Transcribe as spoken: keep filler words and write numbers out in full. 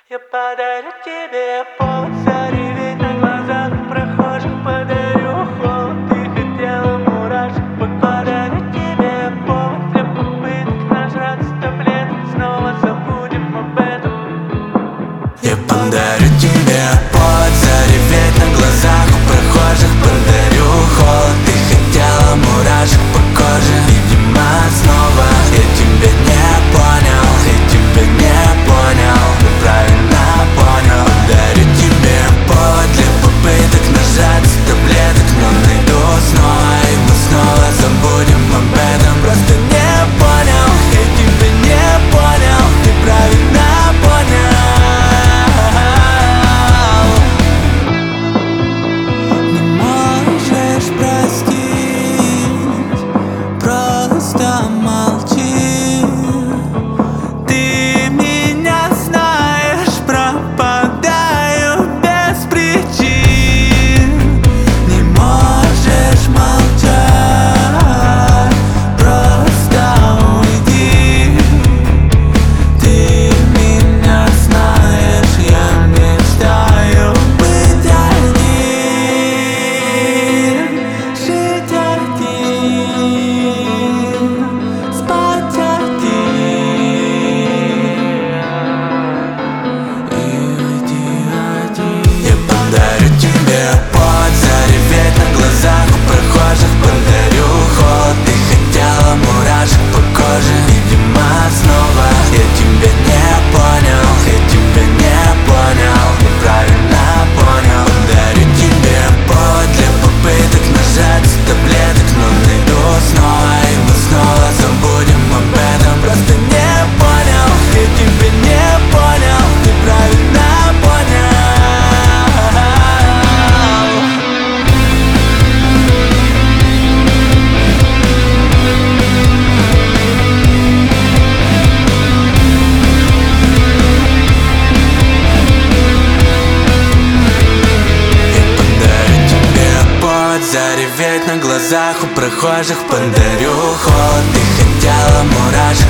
Я подарю тебе повод зареветь на глазах прохожих, подарю холод, ты хотела мурашек по коже. Подарю тебе повод для попыток нажраться таблеток, снова забудем об этом. Я подарю тебе повод зареветь на глазах у прохожих, подарю холод, ты хотела мурашек по коже. Видимо, снова я тебя не понял, я тебя не понял, ты правильно понял. Подарю тебе повод для попыток нажаться таблеток, но найду снова, и мы снова забудем об этом. Просто не понял, я тебя не понял, ты правильно понял. Не можешь простить, просто молчи. Ты меня знаешь, пропадаю без причин. Не можешь молчать, просто уйди. Ты меня знаешь, я мечтаю быть один, жить один, спать один и уйти один. Я подарю тебе повод зареветь на глазах у прохожих, подарю холод, ты хотела мурашек по коже. Видимо, снова я тебя не понял, я тебя не понял, ты правильно понял. Подарю тебе повод для попыток нажаться таблеток, но найду снова, и мы снова забудем об этом. Просто не понял, я тебя не понял, ты правильно понял. Я подарю тебе повод зареветь на глазах у прохожих, подарю холод, ты хотела мурашек